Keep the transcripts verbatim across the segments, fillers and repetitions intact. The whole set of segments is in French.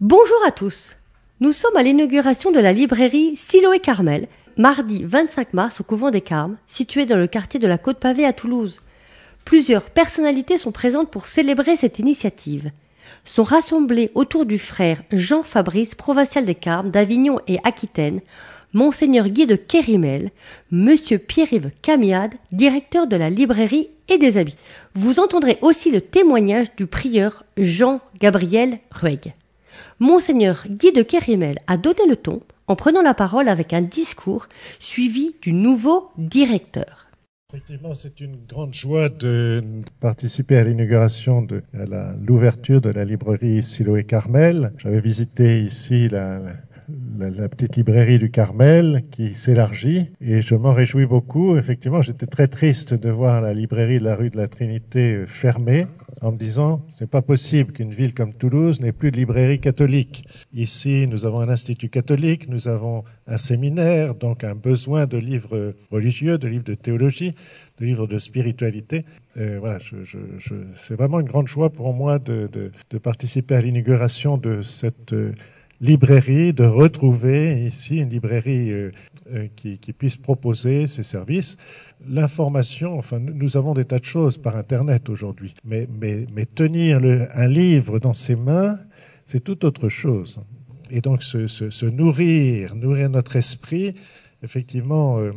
Bonjour à tous. Nous sommes à l'inauguration de la librairie Siloé Carmel, mardi vingt-cinq mars au couvent des Carmes, situé dans le quartier de la Côte-Pavée à Toulouse. Plusieurs personnalités sont présentes pour célébrer cette initiative. Sont rassemblés autour du frère Jean-Fabrice, provincial des Carmes, d'Avignon et Aquitaine, Monseigneur Guy de Kérimel, Monsieur Pierre-Yves Camiade, directeur de la librairie et des habits. Vous entendrez aussi le témoignage du prieur Jean-Gabriel Rueg. Monseigneur Guy de Kérimel a donné le ton en prenant la parole avec un discours suivi du nouveau directeur. Effectivement, c'est une grande joie de participer à l'inauguration de à la, l'ouverture de la librairie Siloé Carmel. J'avais visité ici la, la, la petite librairie du Carmel qui s'élargit et je m'en réjouis beaucoup. Effectivement, j'étais très triste de voir la librairie de la rue de la Trinité fermée, en me disant c'est pas possible qu'une ville comme Toulouse n'ait plus de librairie catholique. Ici, nous avons un institut catholique, nous avons un séminaire, donc un besoin de livres religieux, de livres de théologie, de livres de spiritualité. Euh, voilà, je, je, je, c'est vraiment une grande joie pour moi de, de, de participer à l'inauguration de cette euh, librairie, de retrouver ici une librairie euh, euh, qui, qui puisse proposer ses services. L'information, enfin, nous avons des tas de choses par Internet aujourd'hui, mais, mais, mais tenir le, un livre dans ses mains, c'est tout autre chose. Et donc, se, se, se nourrir, nourrir notre esprit, effectivement, euh,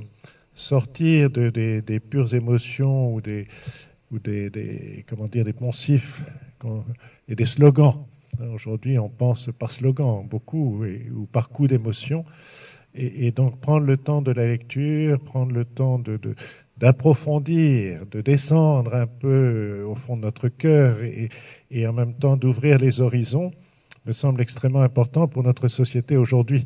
sortir de, des, des pures émotions ou des, ou des, des comment dire, des poncifs et des slogans. Aujourd'hui, on pense par slogan beaucoup et, ou par coup d'émotion. Et, et donc, prendre le temps de la lecture, prendre le temps de, de, d'approfondir, de descendre un peu au fond de notre cœur et, et en même temps d'ouvrir les horizons, me semble extrêmement important pour notre société aujourd'hui.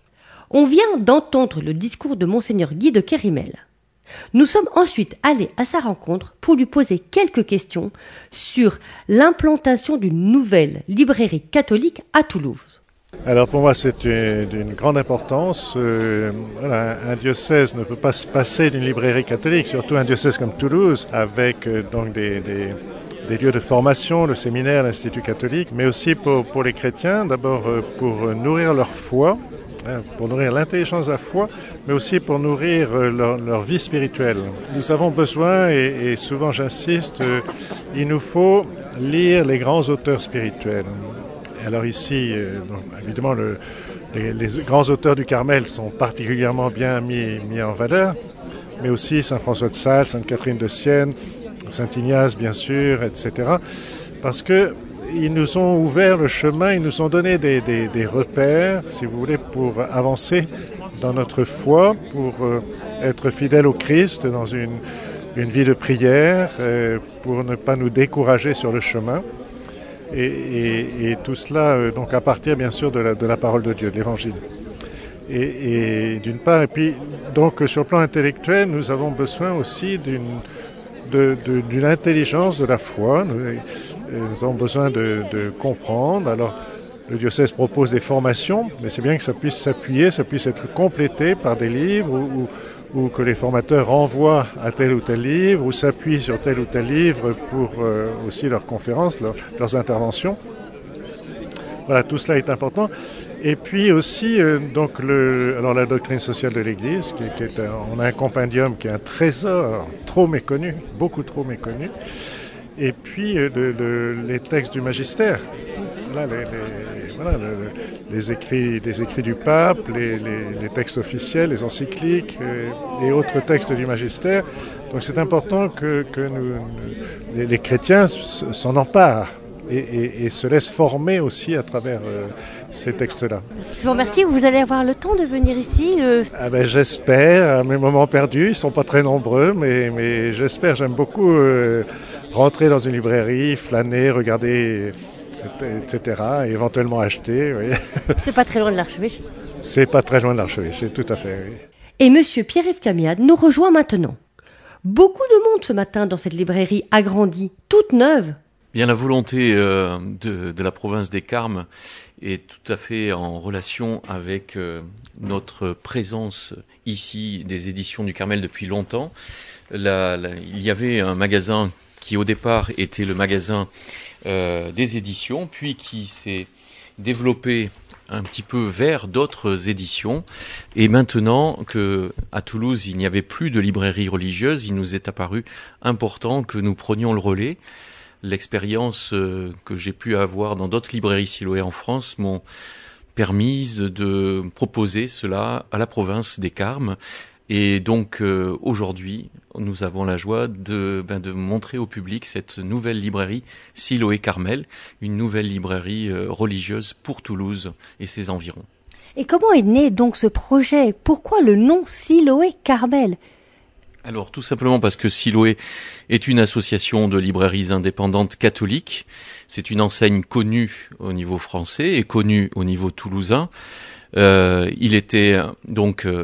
On vient d'entendre le discours de Monseigneur Guy de Kérimel. Nous sommes ensuite allés à sa rencontre pour lui poser quelques questions sur l'implantation d'une nouvelle librairie catholique à Toulouse. Alors pour moi c'est une, d'une grande importance. Euh, voilà, un diocèse ne peut pas se passer d'une librairie catholique, surtout un diocèse comme Toulouse, avec euh, donc des, des, des lieux de formation, le séminaire, l'Institut catholique, mais aussi pour, pour les chrétiens, d'abord euh, pour nourrir leur foi, hein, pour nourrir l'intelligence de la foi, mais aussi pour nourrir euh, leur, leur vie spirituelle. Nous avons besoin, et, et souvent j'insiste, euh, il nous faut lire les grands auteurs spirituels. Alors ici, euh, donc, évidemment, le, les, les grands auteurs du Carmel sont particulièrement bien mis, mis en valeur, mais aussi Saint François de Sales, Sainte Catherine de Sienne, Saint Ignace, bien sûr, et cetera. Parce qu'ils nous ont ouvert le chemin, ils nous ont donné des, des, des repères, si vous voulez, pour avancer dans notre foi, pour euh, être fidèles au Christ dans une, une vie de prière, euh, pour ne pas nous décourager sur le chemin. Et, et, et tout cela euh, donc à partir bien sûr de la, de la parole de Dieu, de l'Évangile. Et, et d'une part, et puis donc sur le plan intellectuel, nous avons besoin aussi d'une, de, de, d'une intelligence de la foi. Nous, nous avons besoin de, de comprendre. Alors le diocèse propose des formations, mais c'est bien que ça puisse s'appuyer, ça puisse être complété par des livres ou, ou que les formateurs renvoient à tel ou tel livre ou s'appuient sur tel ou tel livre pour euh, aussi leurs conférences, leur, leurs interventions. Voilà, tout cela est important. Et puis aussi, euh, donc le, alors la doctrine sociale de l'Église, qui, qui est un, on a un compendium qui est un trésor trop méconnu, beaucoup trop méconnu. Et puis euh, le, le, les textes du magistère. Voilà, les, les, voilà, le, les, écrits, les écrits du pape, les, les, les textes officiels, les encycliques euh, et autres textes du magistère. Donc c'est important que, que nous, les, les chrétiens s'en emparent et, et, et se laissent former aussi à travers euh, ces textes-là. Je vous remercie, vous allez avoir le temps de venir ici le... ah ben, j'espère, à mes moments perdus, ils ne sont pas très nombreux, mais, mais j'espère, j'aime beaucoup euh, rentrer dans une librairie, flâner, regarder... et cetera, et éventuellement acheter. Oui. C'est pas très loin de l'archevêché. C'est pas très loin de l'archevêché, tout à fait, oui. Et Monsieur Pierre-Yves Camiade nous rejoint maintenant. Beaucoup de monde ce matin dans cette librairie agrandie, toute neuve. Bien, la volonté euh, de, de la province des Carmes est tout à fait en relation avec euh, notre présence ici des éditions du Carmel depuis longtemps. La, la, il y avait un magasin qui au départ était le magasin euh, des éditions, puis qui s'est développé un petit peu vers d'autres éditions. Et maintenant que à Toulouse, il n'y avait plus de librairie religieuse, il nous est apparu important que nous prenions le relais. L'expérience que j'ai pu avoir dans d'autres librairies Siloé en France m'ont permis de proposer cela à la province des Carmes. Et donc euh, aujourd'hui, nous avons la joie de, ben, de montrer au public cette nouvelle librairie Siloé Carmel, une nouvelle librairie euh, religieuse pour Toulouse et ses environs. Et comment est né donc ce projet? Pourquoi le nom Siloé Carmel? Alors tout simplement parce que Siloé est une association de librairies indépendantes catholiques. C'est une enseigne connue au niveau français et connue au niveau toulousain. Euh, il était donc euh,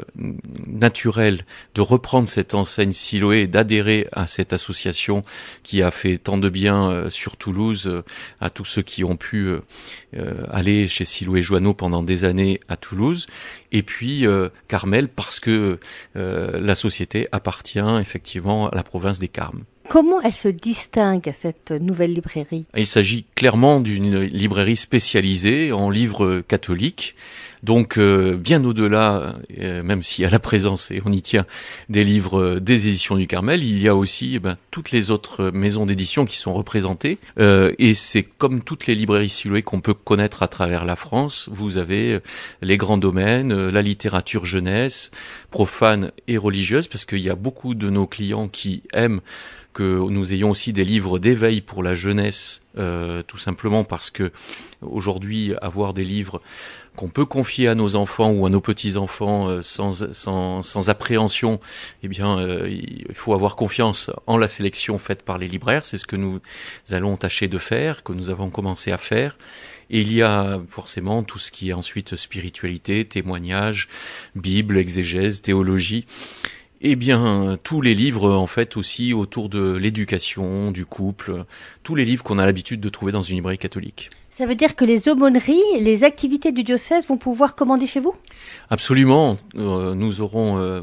naturel de reprendre cette enseigne Siloé et d'adhérer à cette association qui a fait tant de bien euh, sur Toulouse, euh, à tous ceux qui ont pu euh, euh, aller chez Siloé Joanneau pendant des années à Toulouse. Et puis euh, Carmel parce que euh, la société appartient effectivement à la province des Carmes. Comment elle se distingue, cette nouvelle librairie? Il s'agit clairement d'une librairie spécialisée en livres catholiques, donc euh, bien au-delà, euh, même s'il y a la présence, et on y tient, des livres euh, des éditions du Carmel, il y a aussi eh ben, toutes les autres maisons d'édition qui sont représentées, euh, et c'est comme toutes les librairies Siloé qu'on peut connaître à travers la France. Vous avez les grands domaines, euh, la littérature jeunesse, profane et religieuse, parce qu'il y a beaucoup de nos clients qui aiment que nous ayons aussi des livres d'éveil pour la jeunesse, euh, tout simplement parce que aujourd'hui, avoir des livres qu'on peut confier à nos enfants ou à nos petits-enfants euh, sans, sans, sans appréhension, eh bien, euh, il faut avoir confiance en la sélection faite par les libraires. C'est ce que nous allons tâcher de faire, que nous avons commencé à faire. Et il y a forcément tout ce qui est ensuite spiritualité, témoignage, Bible, exégèse, théologie. Eh bien, tous les livres, en fait, aussi autour de l'éducation, du couple, tous les livres qu'on a l'habitude de trouver dans une librairie catholique. Ça veut dire que les aumôneries, les activités du diocèse vont pouvoir commander chez vous? Absolument. Euh, nous aurons... Euh,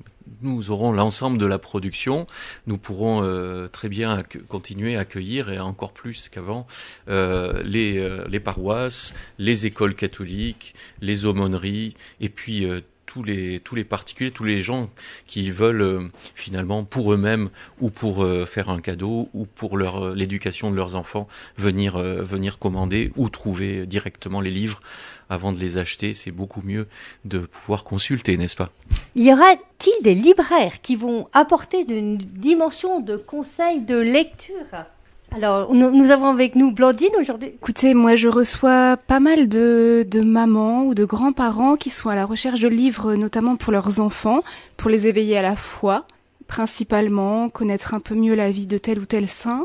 Nous aurons l'ensemble de la production. Nous pourrons euh, très bien acc- continuer à accueillir, et encore plus qu'avant, euh, les, euh, les paroisses, les écoles catholiques, les aumôneries, et puis euh, tous les tous les particuliers, tous les gens qui veulent euh, finalement pour eux-mêmes ou pour euh, faire un cadeau ou pour leur euh, l'éducation de leurs enfants venir euh, venir commander ou trouver directement les livres avant de les acheter. C'est beaucoup mieux de pouvoir consulter, n'est-ce pas? Y aura-t-il des libraires qui vont apporter une dimension de conseil de lecture? Alors, nous, nous avons avec nous Blandine aujourd'hui. Écoutez, moi je reçois pas mal de, de mamans ou de grands-parents qui sont à la recherche de livres, notamment pour leurs enfants, pour les éveiller à la foi, principalement, connaître un peu mieux la vie de tel ou tel saint.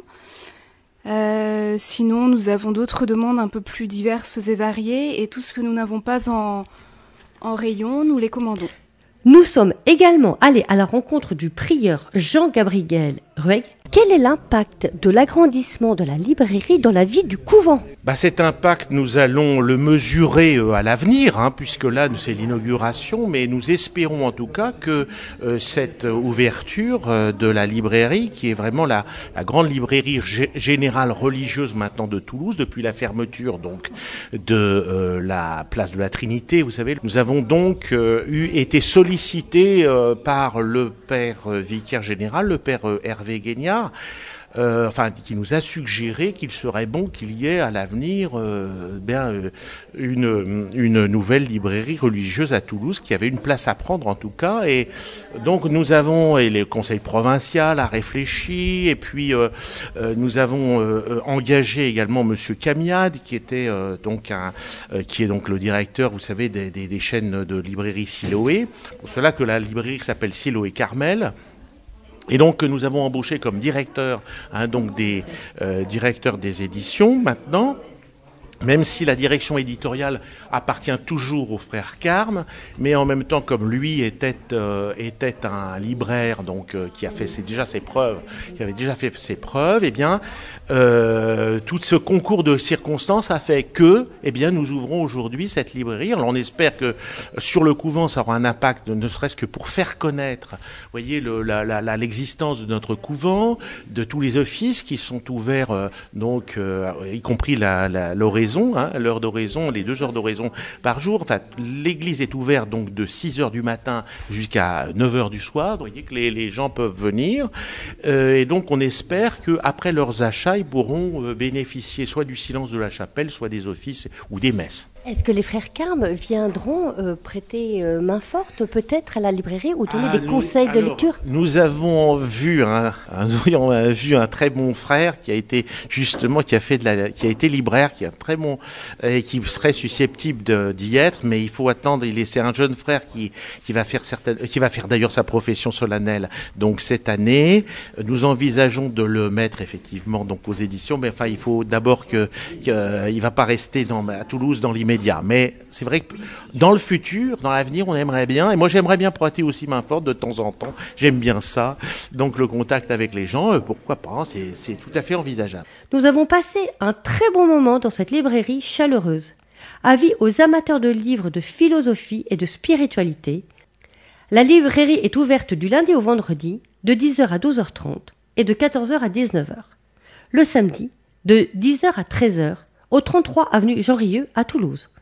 Euh, sinon, nous avons d'autres demandes un peu plus diverses et variées, et tout ce que nous n'avons pas en, en rayon, nous les commandons. Nous sommes également allés à la rencontre du prieur Jean-Gabriel Rueg. Quel est l'impact de l'agrandissement de la librairie dans la vie du couvent? Bah, cet impact, nous allons le mesurer euh, à l'avenir, hein, puisque là, c'est l'inauguration, mais nous espérons en tout cas que euh, cette ouverture euh, de la librairie, qui est vraiment la, la grande librairie g- générale religieuse maintenant de Toulouse, depuis la fermeture donc de euh, la place de la Trinité, vous savez, nous avons donc euh, eu, été sollicités euh, par le père euh, vicaire général, le père euh, Hervé Guignard, Euh, enfin, qui nous a suggéré qu'il serait bon qu'il y ait à l'avenir euh, bien euh, une, une nouvelle librairie religieuse à Toulouse qui avait une place à prendre en tout cas. Et donc nous avons, et le conseil provincial a réfléchi, et puis euh, euh, nous avons euh, engagé également Monsieur Camiade, qui était euh, donc un, euh, qui est donc le directeur, vous savez, des, des, des chaînes de librairie Siloé. Pour cela que la librairie s'appelle Siloé Carmel. Et donc nous avons embauché comme directeur, hein, donc des euh, directeurs des éditions maintenant. Même si la direction éditoriale appartient toujours au frère Carme, mais en même temps, comme lui était euh, était un libraire, donc euh, qui a fait ses, déjà ses preuves, qui avait déjà fait ses preuves, eh bien, euh, tout ce concours de circonstances a fait que, eh bien, nous ouvrons aujourd'hui cette librairie. Alors, on espère que sur le couvent, ça aura un impact, ne serait-ce que pour faire connaître, vous voyez, le, la, la, la, l'existence de notre couvent, de tous les offices qui sont ouverts, euh, donc, euh, y compris la, la, l'orée d'oraison, hein, l'heure d'oraison, les deux heures d'oraison par jour. Enfin, l'église est ouverte donc de six heures du matin jusqu'à neuf heures du soir. Vous voyez que les, les gens peuvent venir. Euh, et donc, on espère qu'après leurs achats, ils pourront euh, bénéficier soit du silence de la chapelle, soit des offices ou des messes. Est-ce que les frères Carmes viendront euh, prêter euh, main forte peut-être à la librairie ou donner Ah, des nous, conseils de alors, lecture? Nous avons vu un, un, nous avons vu un très bon frère qui a été justement qui a fait de la, qui a été libraire, qui est un très bon et qui serait susceptible de, d'y être, mais il faut attendre. Il est c'est un jeune frère qui qui va faire certaines, qui va faire d'ailleurs sa profession solennelle. Donc cette année, nous envisageons de le mettre effectivement donc aux éditions, mais enfin il faut d'abord que, que euh, il va pas rester dans à Toulouse dans l'immédiat. Mais c'est vrai que dans le futur, dans l'avenir, on aimerait bien, et moi j'aimerais bien prêter aussi main forte de temps en temps, j'aime bien ça, donc le contact avec les gens, pourquoi pas, c'est, c'est tout à fait envisageable. Nous avons passé un très bon moment dans cette librairie chaleureuse. Avis aux amateurs de livres de philosophie et de spiritualité. La librairie est ouverte du lundi au vendredi, de dix heures à douze heures trente et de quatorze heures à dix-neuf heures. Le samedi, de dix heures à treize heures, au trente-trois avenue Jean Rieux à Toulouse.